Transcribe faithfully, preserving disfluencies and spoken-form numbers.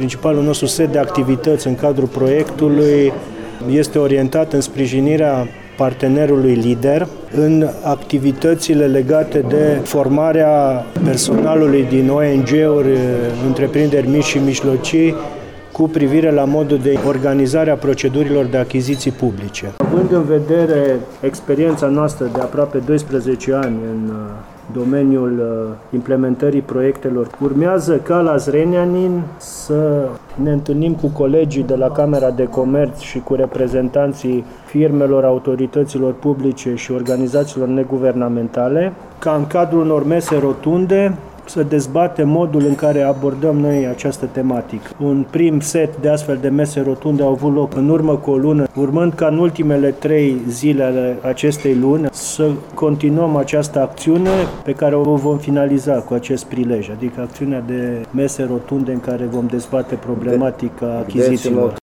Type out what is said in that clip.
Principalul nostru set de activități în cadrul proiectului este orientat în sprijinirea partenerului lider în activitățile legate de formarea personalului din O N G-uri, întreprinderi mici și mijlocii, cu privire la modul de organizare a procedurilor de achiziții publice. Având în vedere experiența noastră de aproape doisprezece ani în domeniul implementării proiectelor, urmează ca la Zrenjanin să ne întâlnim cu colegii de la Camera de Comerț și cu reprezentanții firmelor, autorităților publice și organizațiilor neguvernamentale, ca în cadrul unor mese rotunde să dezbatem modul în care abordăm noi această tematică. Un prim set de astfel de mese rotunde au avut loc în urmă cu o lună, urmând ca în ultimele trei zile ale acestei luni să continuăm această acțiune pe care o vom finaliza cu acest prilej, adică acțiunea de mese rotunde în care vom dezbate problematica achizițiilor.